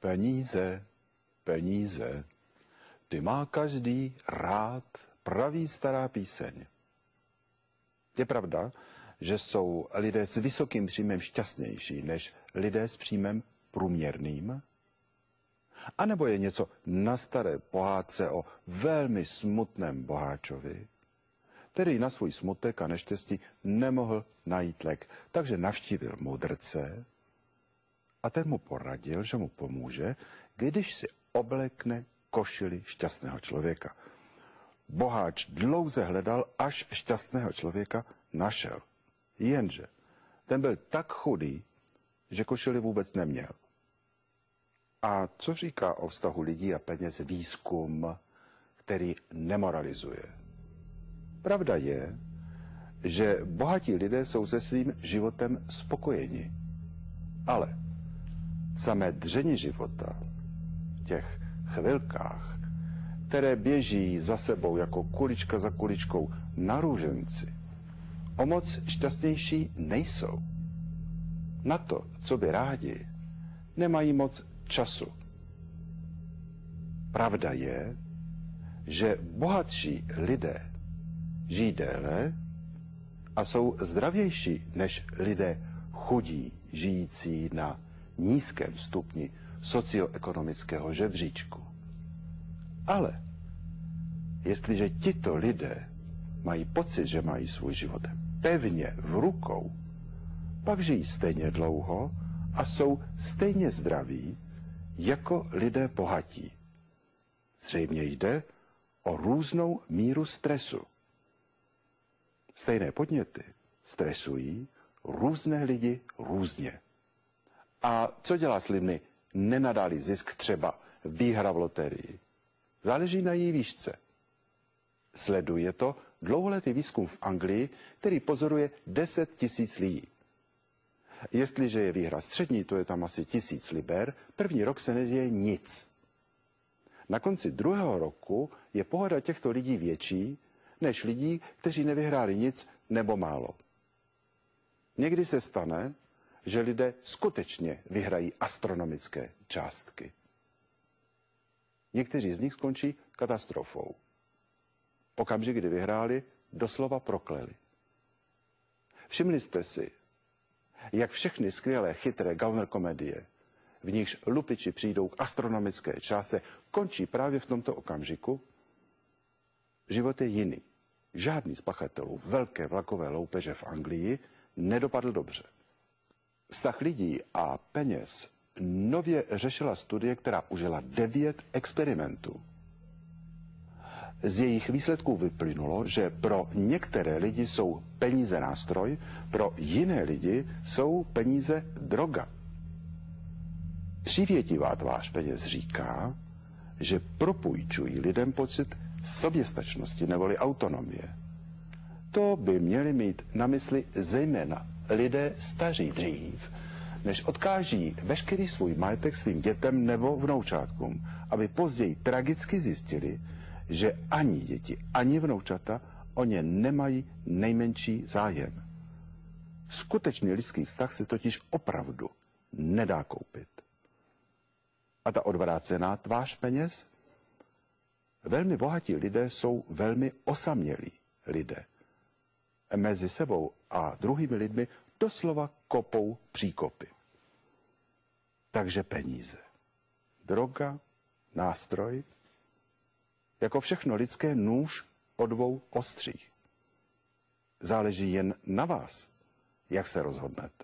Peníze, peníze, ty má každý rád, praví stará píseň. Je pravda, že jsou lidé s vysokým příjmem šťastnější než lidé s příjmem průměrným? A nebo je něco na staré pohádce o velmi smutném boháčovi, který na svůj smutek a neštěstí nemohl najít lék, takže navštívil mudrce a ten mu poradil, že mu pomůže, když si oblekne košili šťastného člověka. Boháč dlouze hledal, až šťastného člověka našel. Jenže ten byl tak chudý, že košili vůbec neměl. A co říká o vztahu lidí a peněz výzkum, který nemoralizuje? Pravda je, že bohatí lidé jsou se svým životem spokojeni. Ale samé dření života, v těch chvilkách, které běží za sebou jako kulička za kuličkou na růženci, o moc šťastnější nejsou. Na to, co by rádi, nemají moc času. Pravda je, že bohatší lidé žijí déle a jsou zdravější než lidé chudí, žijící na nízkém stupni socioekonomického žebříčku. Ale jestliže tito lidé mají pocit, že mají svůj život pevně v rukou, pak žijí stejně dlouho a jsou stejně zdraví jako lidé bohatí. Zřejmě jde o různou míru stresu. Stejné podněty stresují různé lidi různě. A co dělá s lidmi nenadálý zisk, třeba výhra v loterii? Záleží na její výšce. Sleduje to dlouholetý výzkum v Anglii, který pozoruje 10 000 lidí. Jestliže je výhra střední, to je tam asi 1000 liber, první rok se neděje nic. Na konci druhého roku je pohoda těchto lidí větší než lidí, kteří nevyhráli nic nebo málo. Někdy se stane, že lidé skutečně vyhrají astronomické částky. Někteří z nich skončí katastrofou. Okamžik, kdy vyhráli, doslova prokleli. Všimli jste si, jak všechny skvělé, chytré gauner komedie, v nichž lupiči přijdou k astronomické částce, končí právě v tomto okamžiku? Život je jiný. Žádný z pachatelů velké vlakové loupeže v Anglii nedopadl dobře. Vztah lidí a peněz nově řešila studie, která užila 9 experimentů. Z jejich výsledků vyplynulo, že pro některé lidi jsou peníze nástroj, pro jiné lidi jsou peníze droga. Přívětivá tvář peněz říká, že propůjčují lidem pocit soběstačnosti neboli autonomie. To by měli mít na mysli zejména lidé staří dřív, než odkáží veškerý svůj majetek svým dětem nebo vnoučátkům, aby později tragicky zjistili, že ani děti, ani vnoučata o ně nemají nejmenší zájem. Skutečný lidský vztah se totiž opravdu nedá koupit. A ta odvrácená tvář peněz? Velmi bohatí lidé jsou velmi osamělí lidé. Mezi sebou a druhými lidmi doslova kopou příkopy. Takže peníze. Droga, nástroj, jako všechno lidské, nůž o 2 ostřích. Záleží jen na vás, jak se rozhodnete.